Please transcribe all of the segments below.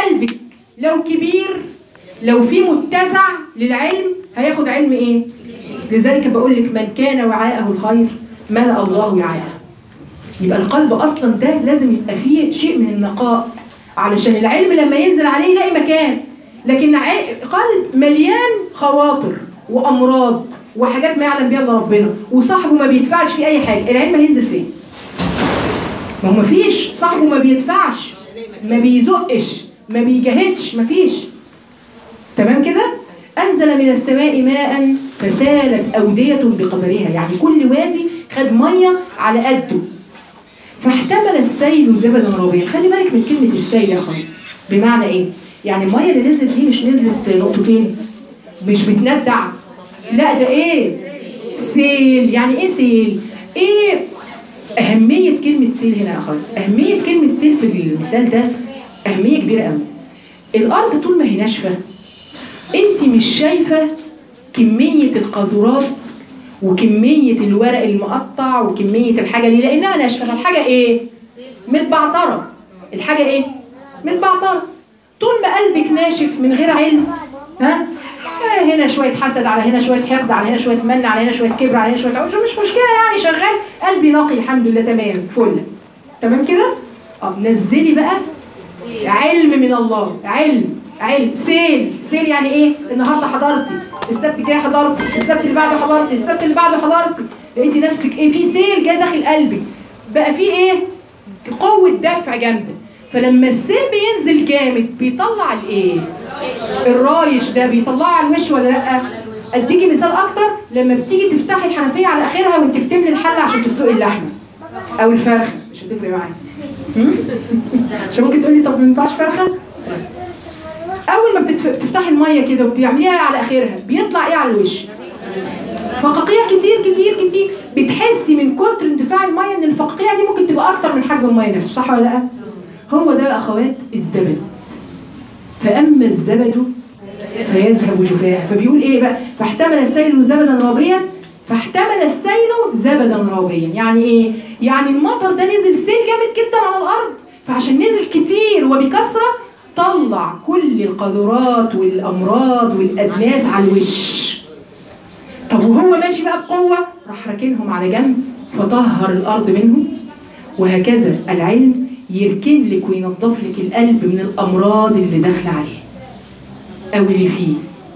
قلبك لو كبير، لو في متسع للعلم، هياخد علم ايه؟ لذلك بقول لك من كان وعاءه الخير ملأ الله وعاءه. يبقى القلب اصلا ده لازم يبقى فيه شيء من النقاء علشان العلم لما ينزل عليه يلاقي مكان. لكن قلب مليان خواطر وامراض وحاجات ما يعلم بها الا ربنا، وصاحبه ما بيدفعش في اي حاجه، العلم هينزل فين؟ ما هو مفيش، صاحبه ما بيدفعش، ما بيزقش، ما بيجاهدش، مفيش. تمام كده؟ أنزل من السماء ماء فسالت أودية بقدرها، يعني كل وادي خد مية على قده. فاحتمل السيل زبدا رابيا. خلي بالك من كلمة السيل يا خالد، بمعنى إيه؟ يعني المية اللي نزلت دي مش نزلت نقطتين، مش بتندع، لا ده إيه؟ سيل. يعني إيه سيل؟ إيه أهمية كلمة سيل هنا يا خالد؟ أهمية كلمة سيل في المثال ده أهمية كبيرة قوي. الأرض طول ما هي ناشفة انت مش شايفة كمية القاذورات وكمية الورق المقطع وكمية الحاجة دي لأنها ناشفة. فالحاجة ايه؟ متبعترة. الحاجة ايه؟ متبعترة. طول ما قلبك ناشف من غير علم، ها؟ هنا شوية حسد، على هنا شوية حقد، على هنا شوية من، على هنا شوية كبر، على هنا شوية عوج، مش مشكلة يعني، شغال قلبي نقي الحمد لله، تمام فل. تمام كده؟ نزلي بقى علم من الله، علم سيل يعني ايه؟ النهارده حضرتي، السبت الجاي حضرتي، السبت اللي بعده حضرتي، السبت اللي بعده حضرتي، لقيتي نفسك ايه؟ في سيل جاي داخل قلبك، بقى في ايه؟ قوه دفع جامده. فلما السيل بينزل جامد بيطلع الايه؟ الرايش ده بيطلعه على الوش ولا لا؟ اديكي مثال اكتر، لما بتيجي تفتحي الحنفيه على اخرها وانت بتملي الحله عشان تسلقي اللحمه او الفرخه، مش هتفرق معايا. عشان ممكن تقولي طب ما ينفعش فرخه؟ اول ما بتفتحي الميه كده وبتعمليها على اخرها بيطلع ايه على الوش؟ فقاقيع كتير كتير كتير. بتحسي من كتر اندفاع الميه ان الفقاقيع دي ممكن تبقى اكتر من حجم الميه نفسه، صح ولا لا؟ هو ده يا اخوات الزبد. فاما الزبد فيذهب جفاء. فبيقول ايه بقى؟ فاحتمل السيل زبدا رابيا. فاحتمل السيل زبدا رابيا يعني ايه؟ يعني المطر ده نزل سيل جامد جدا على الارض، فعشان نزل كتير وبكثره طلع كل القاذورات والامراض والادناس على الوش. طب وهو ماشي بقى بقوه راح راكنهم على جنب فطهر الارض منهم. وهكذا العلم يركن لك وينظف لك القلب من الامراض اللي داخله عليه او اللي فيه.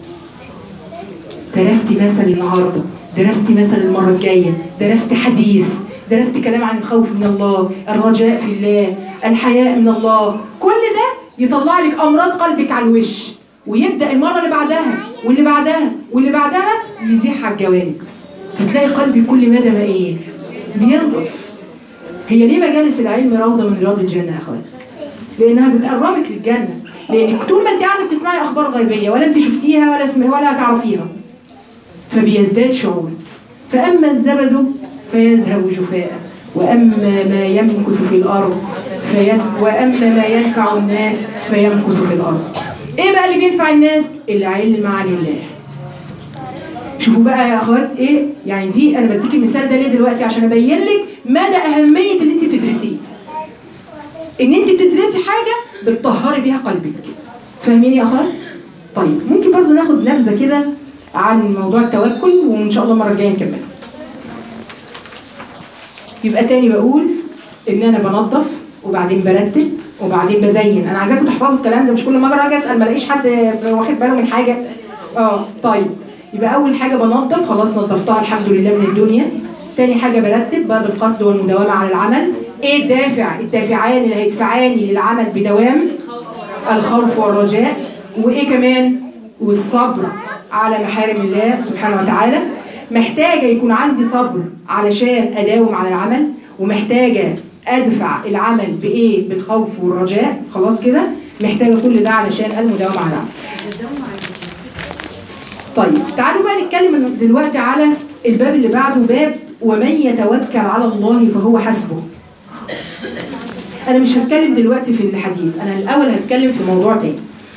درستي مثل النهارده، درستي مثل المره الجايه، درستي حديث، درستي كلام عن الخوف من الله، الرجاء في الله، الحياء من الله، كل ده يطلع لك امراض قلبك على الوش. ويبدا المره اللي بعدها واللي بعدها واللي بعدها يزيح على الجوانب. فتلاقي قلبي كل مدى ما ايه؟ بينضف. هي ليه مجالس العلم روضه من رياض الجنه يا اخوات؟ لانها بتقربك للجنه. لانك طول ما انت قاعده بتسمعي اخبار غيبيه ولا انت شفتيها ولا تعرفيها، فبيزداد شعورك. فاما الزبد فيذهب جفاء واما ما يمكث في الارض واما ما ينفع الناس فيمكث في الارض. ايه بقى اللي بينفع الناس؟ العلم عن الله. شوفوا بقى يا اخوات ايه يعني دي، انا بديكي المثال ده ليه دلوقتي؟ عشان ابين لك مدى اهميه اللي انت بتدرسيه. ان انت بتدرسي حاجه بتطهري بيها قلبك. فاهمين يا اخوات؟ طيب ممكن برضو ناخد نبذه كده عن موضوع التوكل وان شاء الله المره الجايه نكمله. يبقى تاني بقول ان انا بنظف وبعدين برتب وبعدين بزين. انا عايزاكم تحفظوا الكلام ده، مش كل مره اجي اسال ما الاقيش حد واخد باله من حاجه. طيب يبقى اول حاجه بنظف، خلاص نظفتها الحمد لله من الدنيا. ثاني حاجه برتب باب القصد والمداومه على العمل. ايه الدافعان اللي هيدفعاني للعمل بدوام؟ الخوف والرجاء. وايه كمان؟ والصبر على محارم الله سبحانه وتعالى. محتاجه يكون عندي صبر علشان اداوم على العمل، ومحتاجه ادفع العمل بايه؟ بالخوف والرجاء. خلاص كده محتاجه كل ده علشان المداومه على العمل. طيب تعالوا بقى نتكلم دلوقتي على الباب اللي بعده، باب ومن يتوكل على الله فهو حسبه. انا مش هتكلم دلوقتي في الحديث، انا الاول هتكلم في موضوع تاني.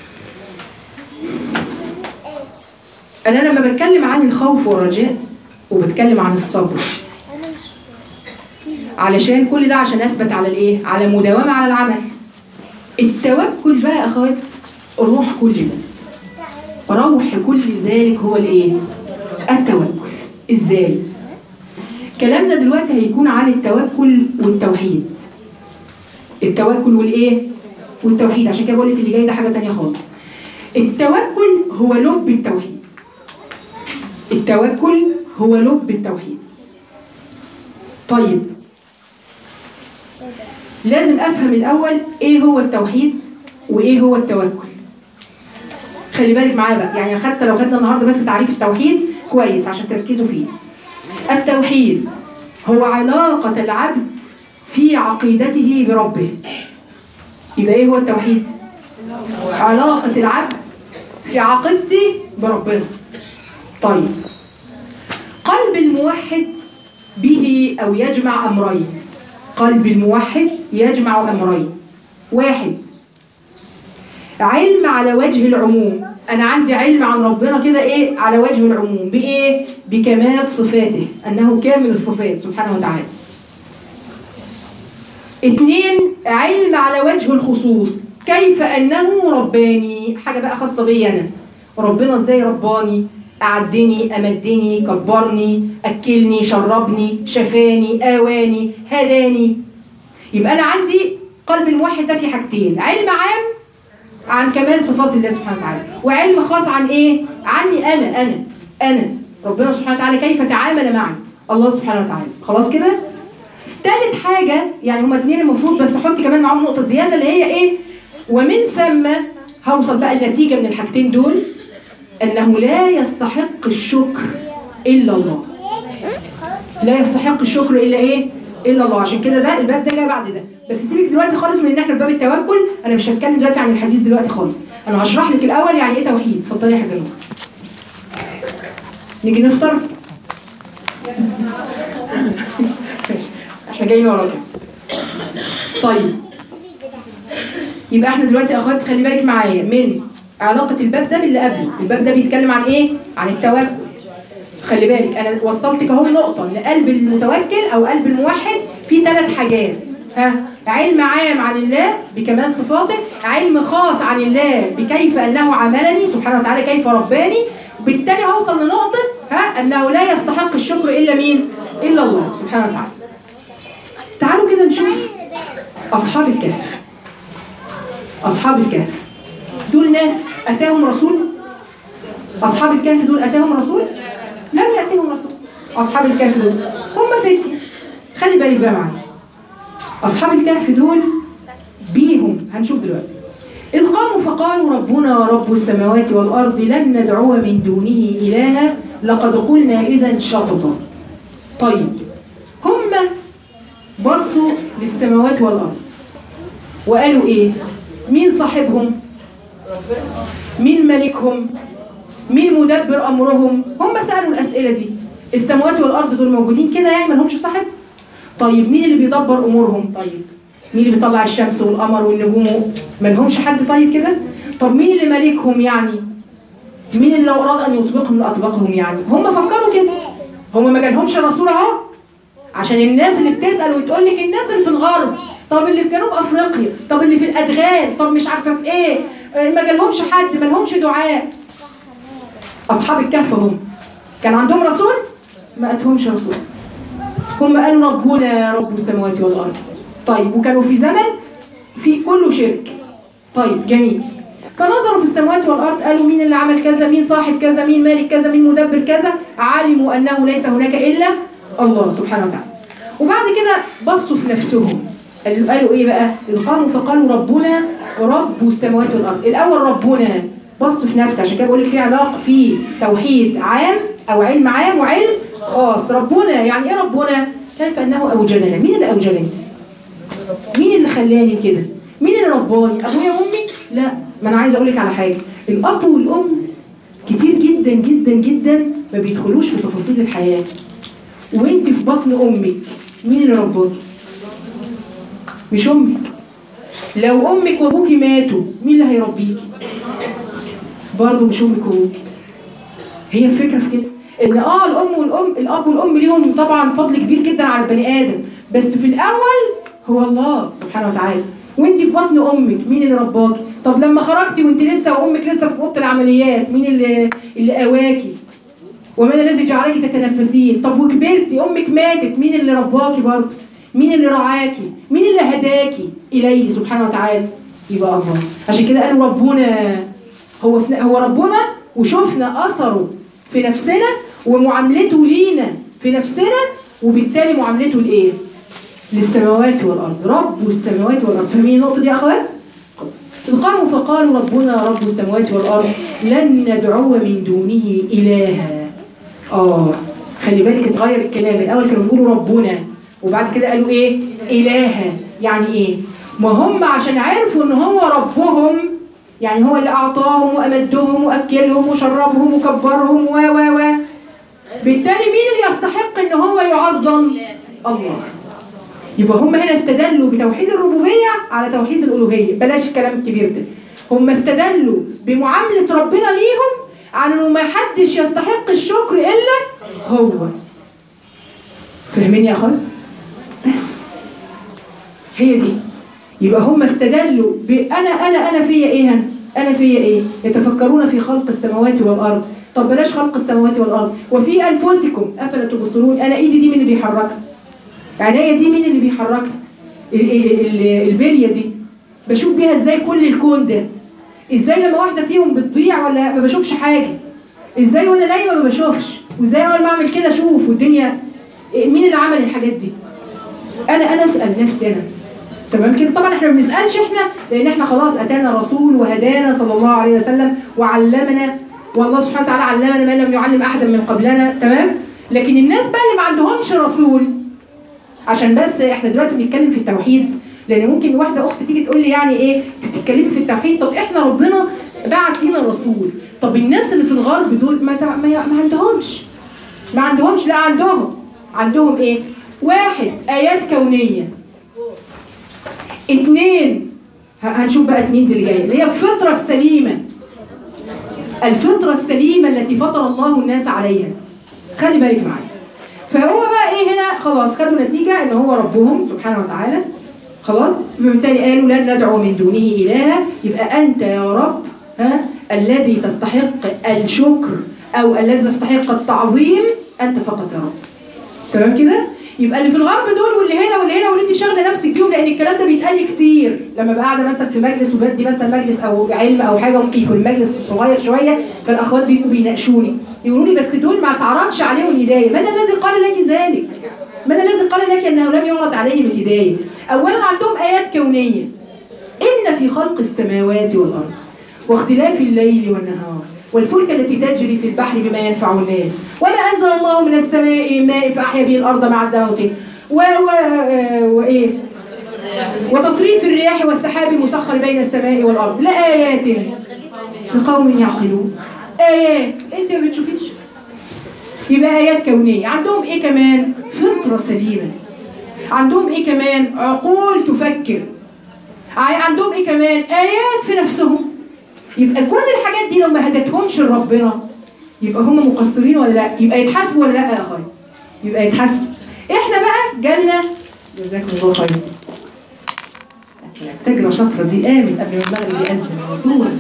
انا لما بتكلم عن الخوف والرجاء وبتكلم عن الصبر، علشان كل ده عشان اثبت على الايه؟ على مداومه على العمل. التوكل بقى يا اخوات روح كل ده، روح كل ذلك هو الايه؟ التوكل. ازاي؟ كلامنا دلوقتي هيكون عن التوكل والتوحيد. التوكل والايه؟ والتوحيد، عشان كده بقول لك اللي جاي ده حاجه ثانيه خالص. التوكل هو لب التوحيد. التوكل هو لب التوحيد. طيب لازم افهم الاول ايه هو التوحيد وايه هو التوكل. خلي بالك معايا بقى، يعني حتى لو خدنا النهارده بس تعريف التوحيد كويس عشان تركزوا فيه. التوحيد هو علاقة العبد في عقيدته بربه. يبقى ايه هو التوحيد؟ علاقة العبد في عقيدته بربنا. طيب قلب الموحد به أو يجمع أمرين. قلب الموحد يجمع أمرين. واحد، علم على وجه العموم. أنا عندي علم عن ربنا كده إيه؟ على وجه العموم. بإيه؟ بكمال صفاته، أنه كامل الصفات سبحانه وتعالى. اتنين، علم على وجه الخصوص، كيف أنه رباني، حاجة بقى خاصة بي أنا. ربنا إزاي رباني؟ أعدني، أمدني، كبرني، أكلني، شربني، شفاني، آواني، هداني. يبقى أنا عندي قلب الموحد ده في حاجتين، علم عام عن كمال صفات الله سبحانه وتعالى، وعلم خاص عن ايه؟ عني انا ربنا سبحانه وتعالى كيف تعامل معي الله سبحانه وتعالى. خلاص كده؟ ثالث حاجه، يعني هما اتنين المفروض، بس احط كمان معاهم نقطه زياده اللي هي ايه؟ ومن ثم هوصل بقى النتيجه من الحاجتين دول، انه لا يستحق الشكر الا الله. لا يستحق الشكر الا ايه؟ الا الله. عشان كده ده الباب ده جاي بعد ده. بس سيبك دلوقتي خالص من ان احنا في باب التوكل، انا مش هتكلم دلوقتي عن الحديث دلوقتي خالص، انا هشرح لك الاول يعني ايه توحيد. اتفضلي يا حاجه نور. نيجي نفطر؟ احنا جايين وراك. طيب يبقى احنا دلوقتي يا اخوات خلي بالك معايا من علاقه الباب ده باللي قبله. الباب ده بيتكلم عن ايه؟ عن التوكل. خلي بالك انا وصلتك اهو نقطه ان قلب المتوكل او قلب الموحد فيه 3 حاجات. علم عام عن الله بكمال صفاته، علم خاص عن الله بكيف انه عاملني سبحانه وتعالى، كيف رباني. بالتالي هوصل لنقطه انه لا يستحق الشكر الا مين؟ الا الله سبحانه وتعالى. تعالوا كده نشوف اصحاب الكهف. اصحاب الكهف دول ناس اتاهم رسول. اصحاب الكهف دول اتاهم رسول؟ لم يأتيهم رسول. أصحاب الكهف دول هم فتية. خلي بالك بقى معايا، أصحاب الكهف دول بيهم هنشوف دلوقتي. إذ قاموا فقالوا ربنا رب السماوات والأرض لن ندعو من دونه إلها لقد قلنا إذا شططا. طيب هم بصوا للسماوات والأرض وقالوا إيه؟ مين صاحبهم؟ مين ملكهم؟ مين مدبر امرهم؟ هم سالوا الاسئله دي. السماوات والارض دول موجودين كده يعني ما لهمش صاحب؟ طيب مين اللي بيدبر امورهم؟ طيب مين اللي بيطلع الشمس والقمر والنجوم؟ ما لهمش حد طيب كده؟ طب مين اللي مالكهم يعني؟ مين اللي لو اراد ان يطبقهم لاطبقهم يعني؟ هم فكروا كده. هم ما جالهمش رسول اهو، عشان الناس اللي بتسال وتقول لك الناس اللي في الغرب، طب اللي في جنوب افريقيا، طب اللي في الادغال، طب مش عارفه في ايه، ما جالهمش حد، ما لهمش دعاء. أصحاب الكهف هم كان عندهم رسول؟ ما أتهمش رسول. هم قالوا ربنا رب السماوات والأرض. طيب وكانوا في زمن في كله شرك. طيب جميل. فنظروا في السماوات والأرض قالوا مين اللي عمل كذا، مين صاحب كذا، مين مالك كذا، مين مدبر كذا. علموا أنه ليس هناك إلا الله سبحانه وتعالى. وبعد كده بصوا في نفسهم قالوا إيه بقى؟ إذ قاموا فقالوا ربنا رب السماوات والأرض. الأول ربنا، بصوا في نفسي، عشان كده بقول لك في علاقه في توحيد عام او علم عام وعلم خاص. ربنا يعني ايه ربنا؟ كيف انه اوجدنا. مين اللي اوجدني؟ مين اللي خلاني كده؟ مين اللي رباني؟ ابويا وامي؟ لا، ما انا عايزه اقول لك على حاجه. الاب والام كتير جدا جدا جدا ما بيدخلوش في تفاصيل الحياه. وانت في بطن امك مين اللي رباكي؟ مش امك. لو امك وابوكي ماتوا مين اللي هيربيكي؟ برضه مش امك وابوكي. هي الفكره في كده ان الاب والام ليهم طبعا فضل كبير جدا على البني ادم، بس في الاول هو الله سبحانه وتعالى. وانت في بطن امك مين اللي رباكي؟ طب لما خرجتي وانت لسه وامك لسه في اوضه العمليات مين اللي قواكي؟ ومن الذي جعلك تتنفسين؟ طب وكبرتي امك ماتت مين اللي رباكي برضه؟ مين اللي رعاكي؟ مين اللي هداكي اليه سبحانه وتعالى؟ يبقى الله. عشان كده قالوا ربنا هو ربنا، وشفنا اثره في نفسنا ومعاملته لينا في نفسنا، وبالتالي معاملته لايه؟ للسماوات والارض. رب السماوات والارض. فاهمين النقطه دي يا اخوات؟ قاموا فقالوا ربنا رب السماوات والارض لن ندعو من دونه الها. خلي بالك اتغير الكلام. الاول كانوا بيقولوا ربنا، وبعد كده قالوا ايه؟ الها. يعني ايه؟ ما هم عشان عرفوا ان هو ربهم، يعني هو اللي اعطاهم وامدهم واكلهم وشربهم وكبرهم و بالتالي مين اللي يستحق ان هو يعظم؟ الله. يبقى هم هنا استدلوا بتوحيد الربوبيه على توحيد الالوهيه. بلاش الكلام الكبير ده. هم استدلوا بمعامله ربنا ليهم على انه ما حدش يستحق الشكر الا هو. فاهمين يا اخوان؟ بس هي دي. يبقى هم استدلوا انا فيا ايه؟ انا فيا ايه؟ يتفكرون في خلق السماوات والارض. طب بلاش خلق السماوات والارض، وفي انفسكم افلا تبصرون. انا ايدي دي مين اللي بيحركها؟ عينيا دي مين اللي بيحركها؟ البليه دي بشوف بيها ازاي كل الكون ده؟ ازاي لما واحده فيهم بتضيع ولا ما بشوفش حاجه؟ ازاي وانا نايمه ما بشوفش؟ وازاي اول ما اعمل كده اشوف؟ والدنيا مين اللي عمل الحاجات دي؟ انا اسال نفسي انا. تمام كده؟ طبعا احنا ما بنسالش احنا، لان احنا خلاص اتانا رسول وهدانا صلى الله عليه وسلم وعلمنا، والله سبحانه وتعالى علمنا ما لم يعلم احدا من قبلنا. تمام؟ لكن الناس بقى اللي ما عندهمش رسول، عشان بس احنا دلوقتي بنتكلم في التوحيد، لان ممكن واحده اخت تيجي تقول لي يعني ايه بتتكلمي في التوحيد؟ طب احنا ربنا بعت لينا رسول. طب الناس اللي في الغرب دول ما عندهمش لا عندهم ايه؟ 1 آيات كونية. 2 هنشوف بقى 2 دي اللي جايه، اللي هي الفطرة السليمة. الفطرة السليمة التي فطر الله الناس عليها. خلي بالك معايا. فهو بقى ايه هنا؟ خلاص خدوا نتيجة ان هو ربهم سبحانه وتعالى. خلاص؟ فبالتالي قالوا لن ندعو من دونه إلها. يبقى أنت يا رب الذي تستحق الشكر أو الذي تستحق التعظيم، أنت فقط يا رب. تمام كده؟ يبقى اللي في الغرب دول واللي هنا واللي هنا واللي انت شاغله نفسك بيهم، لان الكلام ده بيتقال كتير لما ببقى قاعده مثلا في مجلس وبدي مثلا مجلس او علم او حاجه، ممكن يكون مجلس صغير شويه، فالاخوات بيبقوا بيناقشوني يقولوا لي بس دول ما تعرضش عليهم الهدايه. من الذي قال لك ذلك؟ من الذي قال لك انه لم يعرض عليهم الهدايه؟ اولا عندهم ايات كونيه. ان في خلق السماوات والارض واختلاف الليل والنهار والفلك التي تجري في البحر بما ينفع الناس وما أنزل الله من السماء من ماء فأحيا به الأرض بعد موته وتصريف الرياح والسحاب المسخر بين السماء والأرض لآيات لقوم يعقلون. آيات أنت ما بتشوفيش. يبقى آيات كونية. عندهم إيه كمان؟ فطرة سليمة. عندهم إيه كمان؟ عقول تفكر. عندهم إيه كمان؟ آيات في نفسهم. يبقى كل الحاجات دي لو ما هدتهمش لربنا يبقى هم مقصرين ولا لا؟ يبقى يتحاسبوا ولا لا يا اخويا؟ يبقى يتحاسبوا. احنا بقى جالنا جزاكم الله خير. تجرى شطره دي قامت قبل ما المغرب يأذن.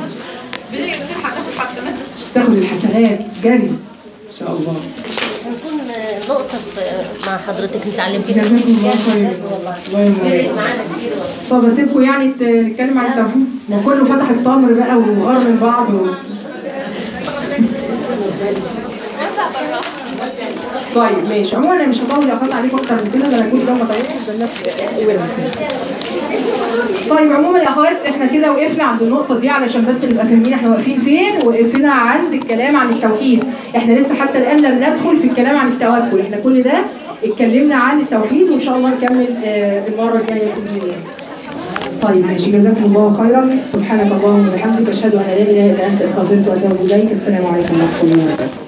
تاخد الحسنات جري ان شاء الله. هنكون نقطة مع حضرتك انت علمتينا. جزاكم الله خير. الله يبارك معانا كتير. طب اسيبكم يعني نتكلم عن التوحيد؟ وكله فتح التمر بقى وغار من بعض طيب ماشي. عموما انا مش هطول يا اخوات عليكم اكتر من كده، ده انا كنت لو ما طولتش الناس طيب عموما يا اخوات احنا كده وقفنا عند النقطه دي علشان بس نبقى فاهمين احنا واقفين فين. وقفنا عند الكلام عن التوحيد. احنا لسه حتى الان لم ندخل في الكلام عن التوكل. احنا كل ده اتكلمنا عن التوحيد وان شاء الله نكمل المره الجايه باذن الله. طيب ماشي. جزاكم الله خيرا. سبحانك اللهم وبحمدك اشهد ان لا اله الا انت استغفرك واتوب اليك. السلام عليكم ورحمه الله وبركاته.